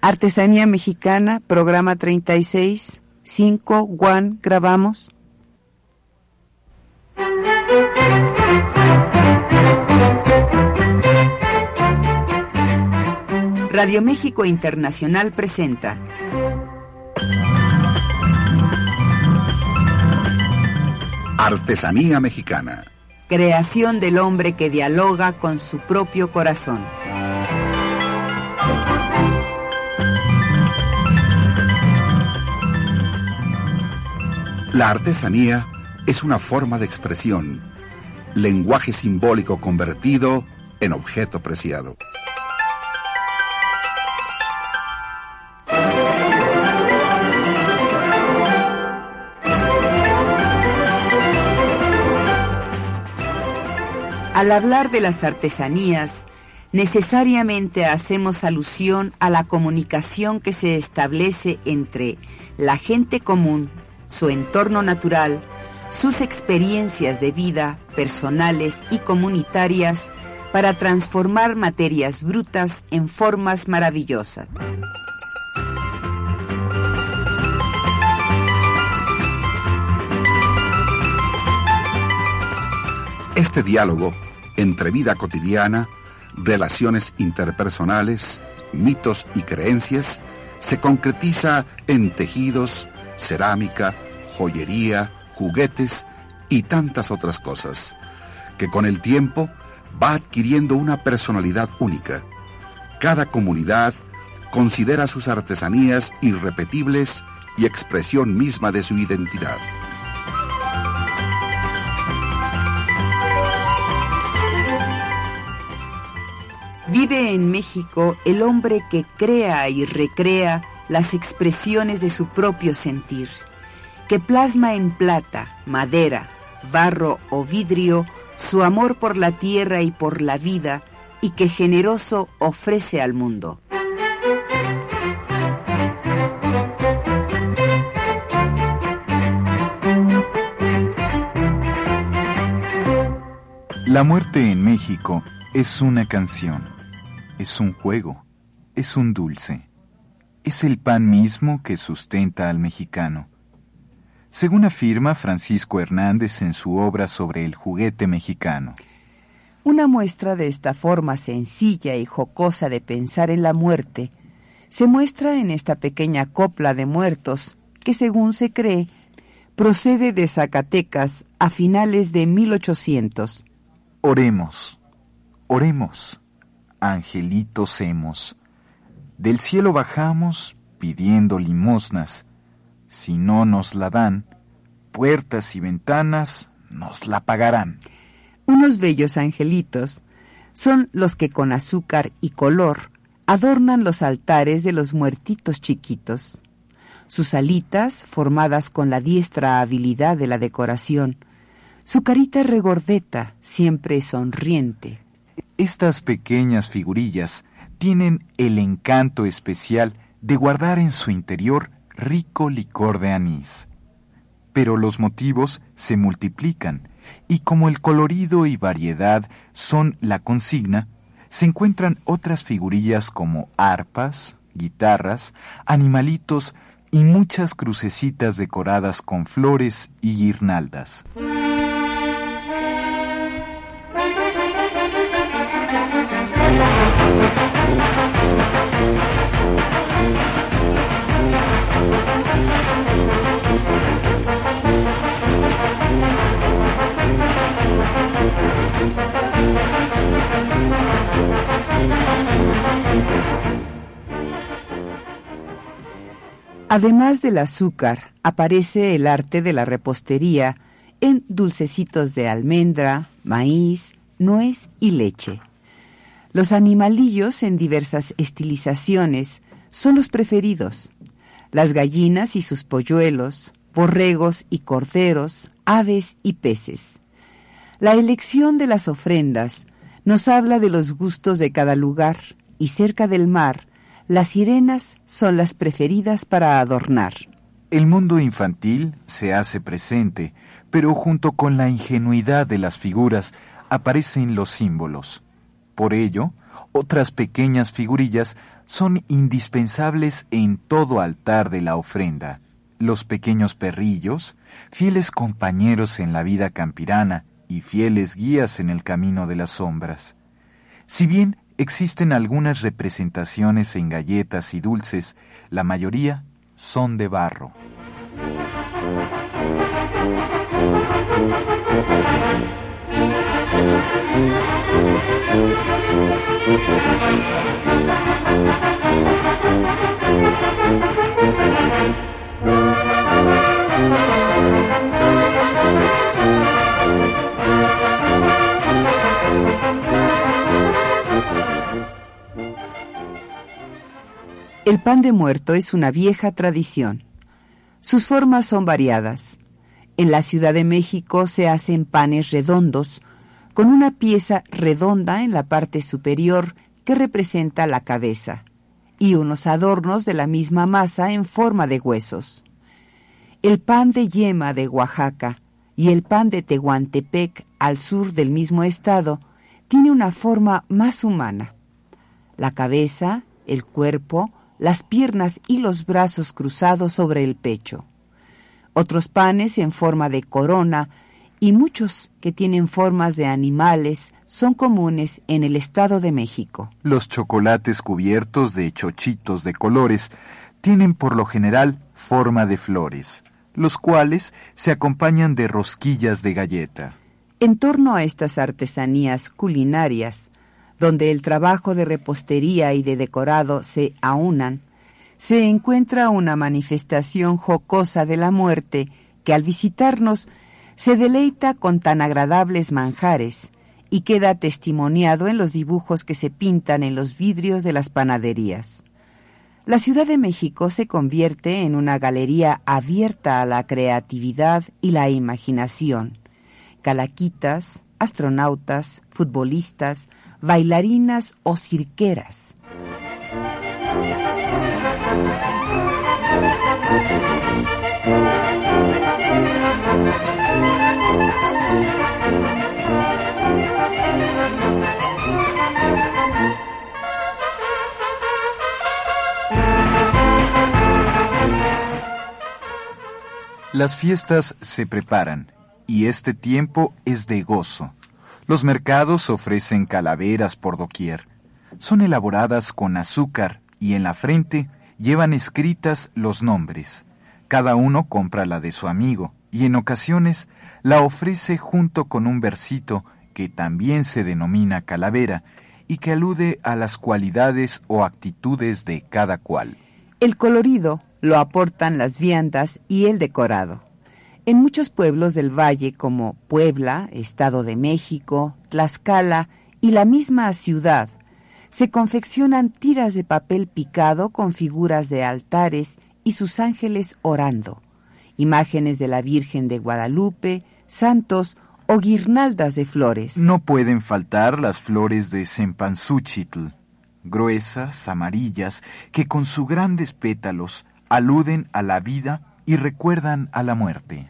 Artesanía Mexicana, programa 36, 5, 1, grabamos. Radio México Internacional presenta Artesanía Mexicana. Creación del hombre que dialoga con su propio corazón. La artesanía es una forma de expresión, lenguaje simbólico convertido en objeto preciado. Al hablar de las artesanías, necesariamente hacemos alusión a la comunicación que se establece entre la gente común, su entorno natural, sus experiencias de vida personales y comunitarias para transformar materias brutas en formas maravillosas. Este diálogo entre vida cotidiana, relaciones interpersonales, mitos y creencias se concretiza en tejidos, cerámica, joyería, juguetes y tantas otras cosas, que con el tiempo va adquiriendo una personalidad única. Cada comunidad considera sus artesanías irrepetibles y expresión misma de su identidad. Vive en México el hombre que crea y recrea las expresiones de su propio sentir, que plasma en plata, madera, barro o vidrio su amor por la tierra y por la vida, y que generoso ofrece al mundo. La muerte en México es una canción. Es un juego, es un dulce, es el pan mismo que sustenta al mexicano. Según afirma Francisco Hernández en su obra sobre el juguete mexicano. Una muestra de esta forma sencilla y jocosa de pensar en la muerte se muestra en esta pequeña copla de muertos que, según se cree, procede de Zacatecas a finales de 1800. Oremos, oremos. Angelitos hemos, del cielo bajamos pidiendo limosnas, si no nos la dan, puertas y ventanas nos la pagarán. Unos bellos angelitos son los que con azúcar y color adornan los altares de los muertitos chiquitos. Sus alitas, formadas con la diestra habilidad de la decoración, su carita regordeta, siempre sonriente. Estas pequeñas figurillas tienen el encanto especial de guardar en su interior rico licor de anís. Pero los motivos se multiplican y como el colorido y variedad son la consigna, se encuentran otras figurillas como arpas, guitarras, animalitos y muchas crucecitas decoradas con flores y guirnaldas. Además del azúcar, aparece el arte de la repostería en dulcecitos de almendra, maíz, nuez y leche. Los animalillos en diversas estilizaciones son los preferidos. Las gallinas y sus polluelos, borregos y corderos, aves y peces. La elección de las ofrendas nos habla de los gustos de cada lugar, y cerca del mar, las sirenas son las preferidas para adornar. El mundo infantil se hace presente, pero junto con la ingenuidad de las figuras aparecen los símbolos. Por ello, otras pequeñas figurillas son indispensables en todo altar de la ofrenda. Los pequeños perrillos, fieles compañeros en la vida campirana y fieles guías en el camino de las sombras. Si bien existen algunas representaciones en galletas y dulces, la mayoría son de barro. El pan de muerto es una vieja tradición. Sus formas son variadas. En la Ciudad de México se hacen panes redondos, con una pieza redonda en la parte superior que representa la cabeza, y unos adornos de la misma masa en forma de huesos. El pan de yema de Oaxaca y el pan de Tehuantepec, al sur del mismo estado, tiene una forma más humana. La cabeza, el cuerpo, las piernas y los brazos cruzados sobre el pecho. Otros panes en forma de corona y muchos que tienen formas de animales son comunes en el Estado de México. Los chocolates cubiertos de chochitos de colores tienen por lo general forma de flores, los cuales se acompañan de rosquillas de galleta. En torno a estas artesanías culinarias, donde el trabajo de repostería y de decorado se aunan, se encuentra una manifestación jocosa de la muerte que al visitarnos se deleita con tan agradables manjares y queda testimoniado en los dibujos que se pintan en los vidrios de las panaderías. La Ciudad de México se convierte en una galería abierta a la creatividad y la imaginación. Calaquitas, astronautas, futbolistas, bailarinas o cirqueras. Las fiestas se preparan y este tiempo es de gozo. Los mercados ofrecen calaveras por doquier. Son elaboradas con azúcar y en la frente llevan escritas los nombres. Cada uno compra la de su amigo y en ocasiones la ofrece junto con un versito que también se denomina calavera y que alude a las cualidades o actitudes de cada cual. El colorido lo aportan las viandas y el decorado. En muchos pueblos del valle como Puebla, Estado de México, Tlaxcala y la misma ciudad, se confeccionan tiras de papel picado con figuras de altares y sus ángeles orando, imágenes de la Virgen de Guadalupe, santos o guirnaldas de flores. No pueden faltar las flores de cempasúchitl, gruesas, amarillas, que con sus grandes pétalos aluden a la vida y recuerdan a la muerte.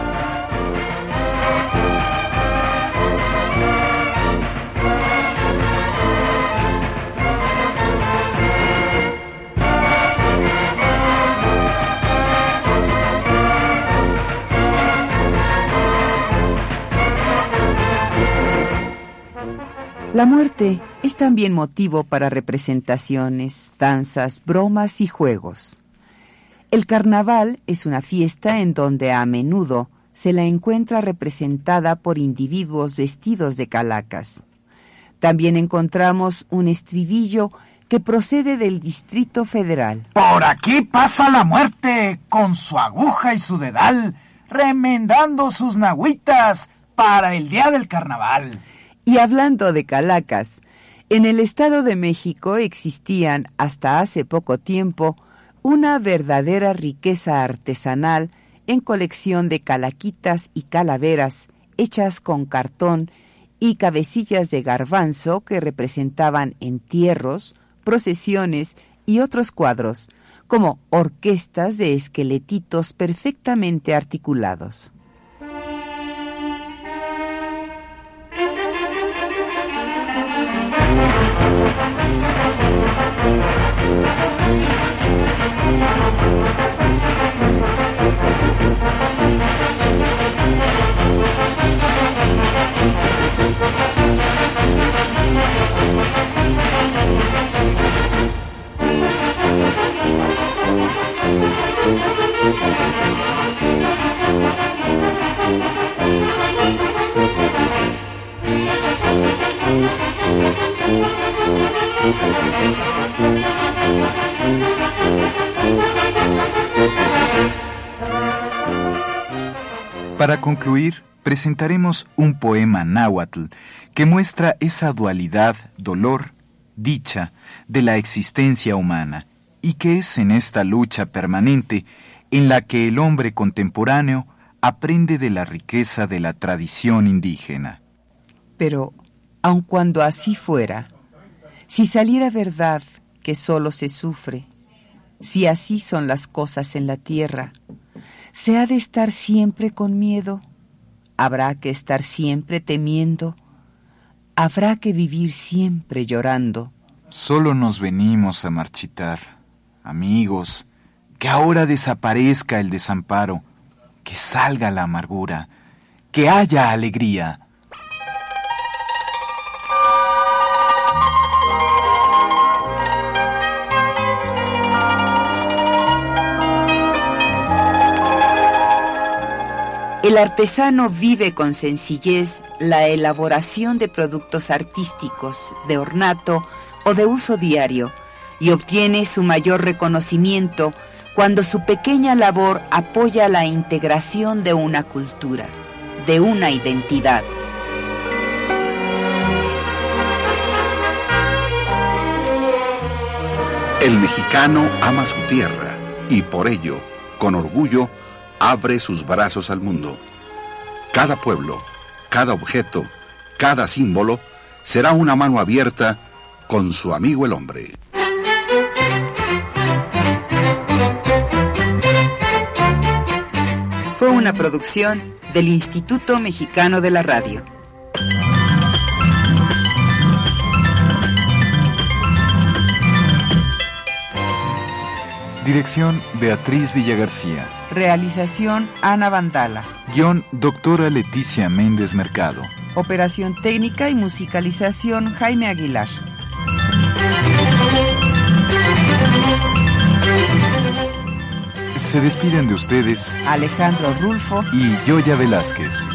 La muerte es también motivo para representaciones, danzas, bromas y juegos. El carnaval es una fiesta en donde a menudo se la encuentra representada por individuos vestidos de calacas. También encontramos un estribillo que procede del Distrito Federal. Por aquí pasa la muerte con su aguja y su dedal, remendando sus nagüitas para el día del carnaval. Y hablando de calacas, en el Estado de México existían hasta hace poco tiempo una verdadera riqueza artesanal en colección de calaquitas y calaveras hechas con cartón y cabecillas de garbanzo que representaban entierros, procesiones y otros cuadros, como orquestas de esqueletitos perfectamente articulados. Para concluir, presentaremos un poema náhuatl que muestra esa dualidad, dolor, dicha, de la existencia humana, y que es en esta lucha permanente en la que el hombre contemporáneo aprende de la riqueza de la tradición indígena. Pero, aun cuando así fuera, si saliera verdad que solo se sufre, si así son las cosas en la tierra, ¿se ha de estar siempre con miedo? ¿Habrá que estar siempre temiendo? ¿Habrá que vivir siempre llorando? Solo nos venimos a marchitar, amigos, que ahora desaparezca el desamparo, que salga la amargura, que haya alegría. El artesano vive con sencillez la elaboración de productos artísticos, de ornato o de uso diario, y obtiene su mayor reconocimiento cuando su pequeña labor apoya la integración de una cultura, de una identidad. El mexicano ama su tierra y por ello, con orgullo, abre sus brazos al mundo. Cada pueblo, cada objeto, cada símbolo será una mano abierta con su amigo el hombre. Fue una producción del Instituto Mexicano de la Radio. Dirección Beatriz Villagarcía. Realización Ana Vandala. Guión Doctora Leticia Méndez Mercado. Operación técnica y musicalización Jaime Aguilar. Se despiden de ustedes Alejandro Rulfo y Yoya Velázquez.